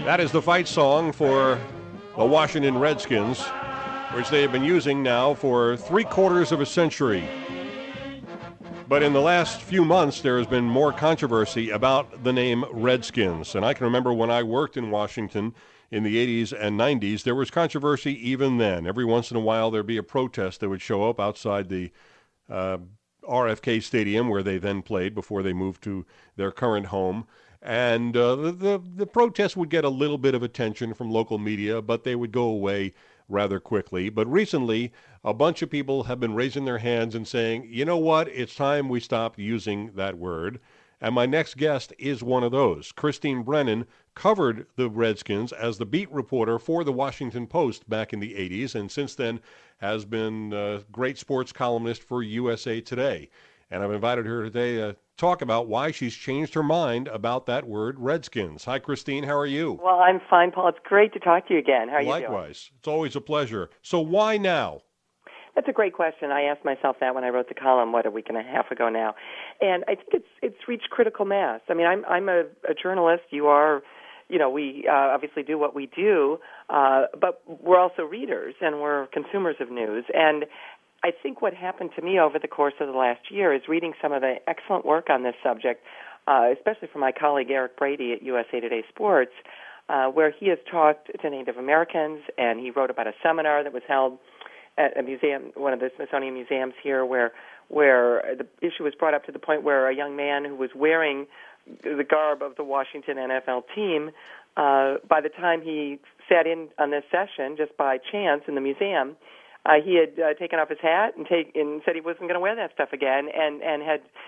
That is the fight song for the Washington Redskins, which they have been using now for 3/4 of a century. But in the last few months, there has been more controversy about the name Redskins. And I can remember when I worked in Washington in the 80s and 90s, there was controversy even then. Every once in a while, there'd be a protest that would show up outside the RFK Stadium, where they then played before they moved to their current home. And the protests would get a little bit of attention from local media, but they would go away rather quickly. But recently, a bunch of people have been raising their hands and saying, you know what, it's time we stop using that word. And my next guest is one of those. Christine Brennan covered the Redskins as the beat reporter for the Washington Post back in the 80s, and since then has been a great sports columnist for USA Today. And I've invited her today to talk about why she's changed her mind about that word, Redskins. Hi, Christine. How are you? Well, I'm fine, Paul. It's great to talk to you again. How are you doing? Likewise. It's always a pleasure. So why now? That's a great question. I asked myself that when I wrote the column, a week and a half ago now. And I think it's reached critical mass. I mean, I'm a journalist. You are, we obviously do what we do, but we're also readers and we're consumers of news. And I think what happened to me over the course of the last year is reading some of the excellent work on this subject, especially from my colleague Eric Brady at USA Today Sports, where he has talked to Native Americans, and he wrote about a seminar that was held at a museum, one of the Smithsonian museums here, where the issue was brought up to the point where a young man who was wearing the garb of the Washington NFL team, by the time he sat in on this session, just by chance in the museum, he had taken off his hat and said he wasn't going to wear that stuff again, and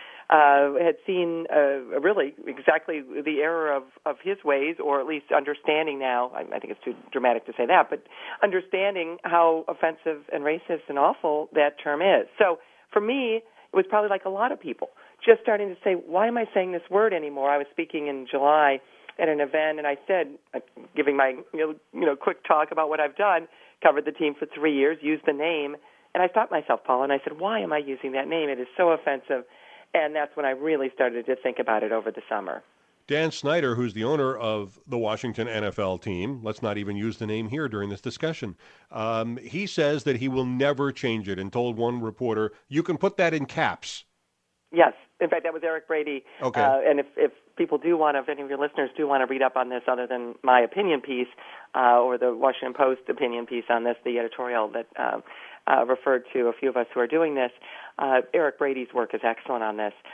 had seen really exactly the error of his ways, or at least understanding now. I think it's too dramatic to say that, but understanding how offensive and racist and awful that term is. So for me, it was probably like a lot of people, just starting to say, why am I saying this word anymore? I was speaking in July at an event, and I said, giving my quick talk about what I've done, covered the team for 3 years, used the name, and I stopped myself, Paul, and I said, why am I using that name? It is so offensive. And that's when I really started to think about it over the summer. Dan Snyder, who's the owner of the Washington NFL team, let's not even use the name here during this discussion, he says that he will never change it, and told one reporter, you can put that in caps. Yes. In fact, that was Eric Brady. Okay. And if people do want to, if any of your listeners do want to read up on this other than my opinion piece or the Washington Post opinion piece on this, the editorial that referred to a few of us who are doing this, Eric Brady's work is excellent on this.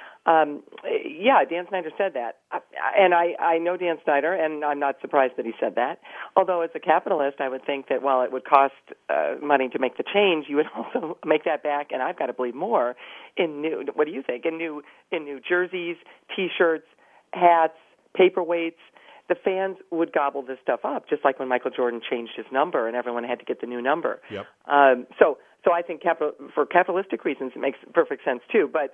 Dan Snyder said that. And I know Dan Snyder, and I'm not surprised that he said that. Although as a capitalist, I would think that while it would cost money to make the change, you would also make that back, and I've got to believe more, in new, what do you think, in new jerseys, T-shirts, hats, paperweights. The fans would gobble this stuff up, just like when Michael Jordan changed his number and everyone had to get the new number. Yep. So I think for capitalistic reasons, it makes perfect sense too. But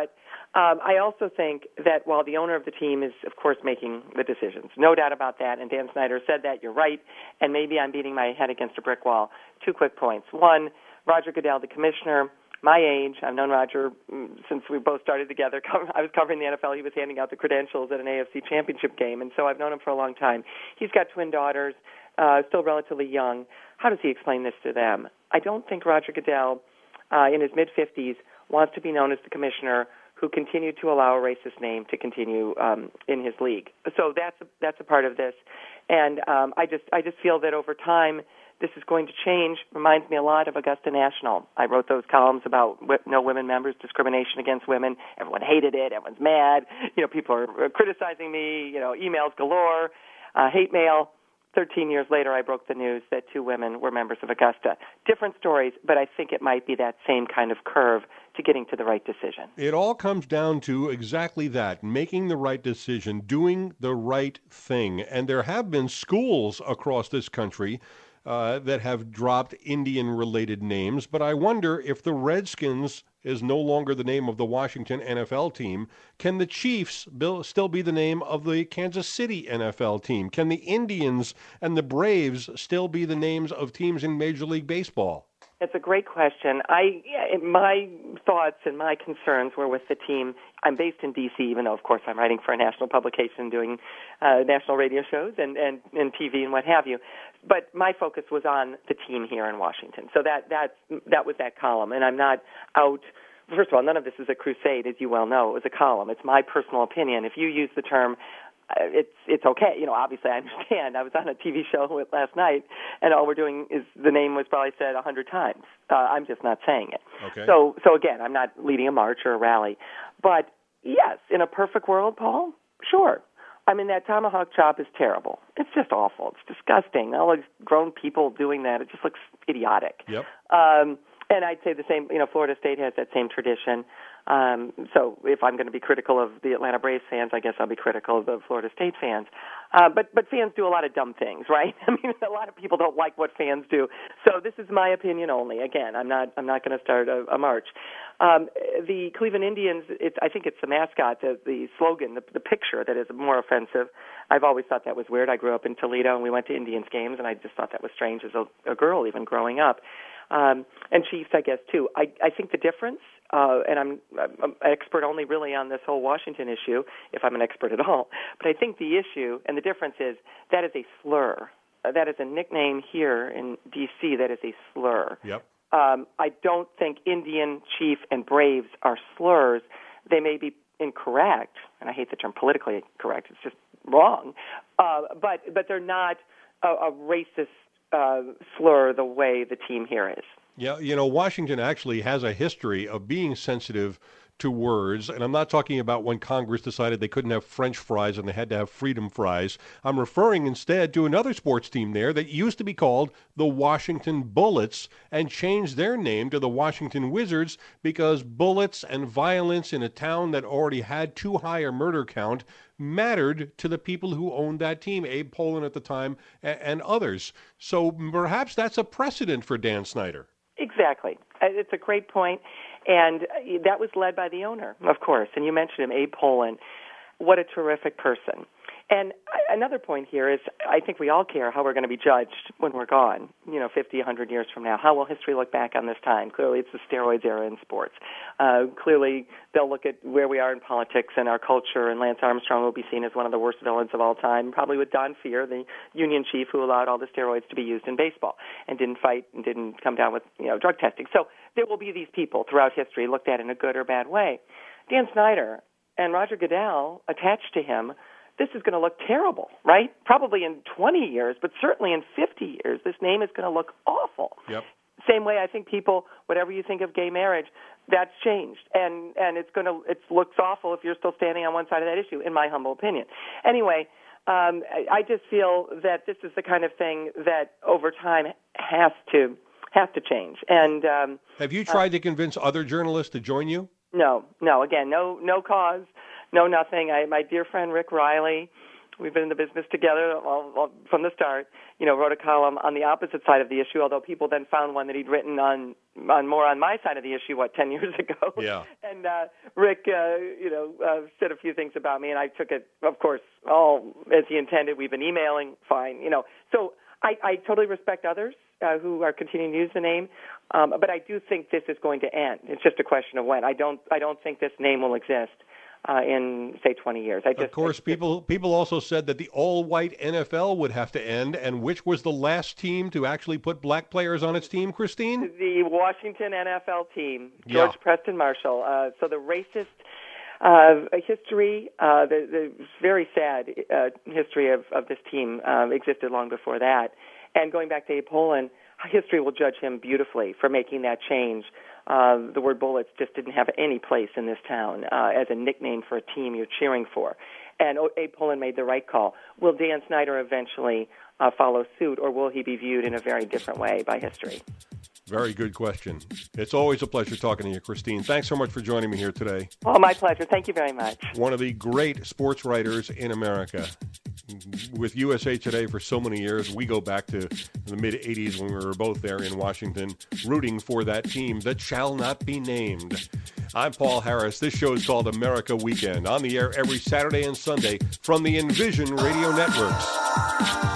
I also think that while the owner of the team is, of course, making the decisions, no doubt about that, and Dan Snyder said that, you're right, and maybe I'm beating my head against a brick wall. 2 quick points. One, Roger Goodell, the commissioner, my age, I've known Roger since we both started together. I was covering the NFL. He was handing out the credentials at an AFC championship game, and so I've known him for a long time. He's got twin daughters, still relatively young. How does he explain this to them? I don't think Roger Goodell, in his mid-50s, wants to be known as the commissioner who continued to allow a racist name to continue in his league. So that's a part of this. And I just feel that over time, this is going to change. Reminds me a lot of Augusta National. I wrote those columns about no women members, discrimination against women. Everyone hated it. Everyone's mad. People are criticizing me. Emails galore, hate mail. 13 years later, I broke the news that 2 women were members of Augusta. Different stories, but I think it might be that same kind of curve to getting to the right decision. It all comes down to exactly that, making the right decision, doing the right thing. And there have been schools across this country that have dropped Indian-related names, but I wonder if the Redskins is no longer the name of the Washington NFL team. Can the Chiefs still be the name of the Kansas City NFL team? Can the Indians and the Braves still be the names of teams in Major League Baseball? It's a great question. My thoughts and my concerns were with the team. I'm based in D.C., even though, of course, I'm writing for a national publication, doing national radio shows and TV and what have you. But my focus was on the team here in Washington. So that was that column. And I'm not out. First of all, none of this is a crusade, as you well know. It was a column. It's my personal opinion. If you use the term, it's okay. Obviously I understand. I was on a TV show last night, and all we're doing is the name was probably said 100 times. I'm just not saying it. Okay. So again, I'm not leading a march or a rally. But yes, in a perfect world, Paul, sure. I mean, that tomahawk chop is terrible. It's just awful. It's disgusting. All these grown people doing that, it just looks idiotic. Yep. And I'd say the same, Florida State has that same tradition. So if I'm going to be critical of the Atlanta Braves fans, I guess I'll be critical of the Florida State fans. But fans do a lot of dumb things, right? I mean, a lot of people don't like what fans do. So this is my opinion only. Again, I'm not going to start a march. The Cleveland Indians, I think it's the mascot, the slogan, the picture that is more offensive. I've always thought that was weird. I grew up in Toledo, and we went to Indians games, and I just thought that was strange as a girl, even growing up. And Chiefs, I guess, too. I think the difference, and I'm an expert only really on this whole Washington issue, if I'm an expert at all, but I think the issue and the difference is that is a slur. That is a nickname here in D.C. that is a slur. Yep. I don't think Indian, Chief, and Braves are slurs. They may be incorrect, and I hate the term politically correct. It's just wrong. But they're not a racist slur the way the team here is. Yeah, Washington actually has a history of being sensitive to words, and I'm not talking about when Congress decided they couldn't have French fries and they had to have freedom fries. I'm referring instead to another sports team there that used to be called the Washington Bullets and changed their name to the Washington Wizards because bullets and violence in a town that already had too high a murder count mattered to the people who owned that team, Abe Pollin at the time and others. So perhaps that's a precedent for Dan Snyder. Exactly. It's a great point. And that was led by the owner, of course. And you mentioned him, Abe Pollin. What a terrific person. And another point here is I think we all care how we're going to be judged when we're gone, 50, 100 years from now. How will history look back on this time? Clearly, it's the steroids era in sports. Clearly, they'll look at where we are in politics and our culture, and Lance Armstrong will be seen as one of the worst villains of all time, probably with Don Fehr, the Union chief who allowed all the steroids to be used in baseball and didn't fight and didn't come down with drug testing. So there will be these people throughout history looked at in a good or bad way. Dan Snyder and Roger Goodell attached to him, this is going to look terrible, right? Probably in 20 years, but certainly in 50 years, this name is going to look awful. Yep. Same way I think people, whatever you think of gay marriage, that's changed. And it looks awful if you're still standing on one side of that issue, in my humble opinion. Anyway, I just feel that this is the kind of thing that over time has to change. And have you tried to convince other journalists to join you? No. Again, no cause. No, nothing. My dear friend Rick Riley, we've been in the business together from the start, wrote a column on the opposite side of the issue, although people then found one that he'd written on more on my side of the issue, 10 years ago. Yeah. And Rick, said a few things about me, and I took it, of course, all as he intended. We've been emailing, fine, So I totally respect others who are continuing to use the name, but I do think this is going to end. It's just a question of when. I don't think this name will exist in, say, 20 years. Of course, people also said that the all-white NFL would have to end, and which was the last team to actually put black players on its team, Christine? The Washington NFL team, George Preston Marshall. So the racist history, the very sad history of this team existed long before that. And going back to Abe Pollin, history will judge him beautifully for making that change. The word bullets just didn't have any place in this town as a nickname for a team you're cheering for. And Abe Pollin made the right call. Will Dan Snyder eventually follow suit, or will he be viewed in a very different way by history? Very good question. It's always a pleasure talking to you, Christine. Thanks so much for joining me here today. Oh, my pleasure. Thank you very much. One of the great sports writers in America. With USA Today for so many years, we go back to the mid-'80s when we were both there in Washington, rooting for that team that shall not be named. I'm Paul Harris. This show is called America Weekend, on the air every Saturday and Sunday from the Envision Radio Networks.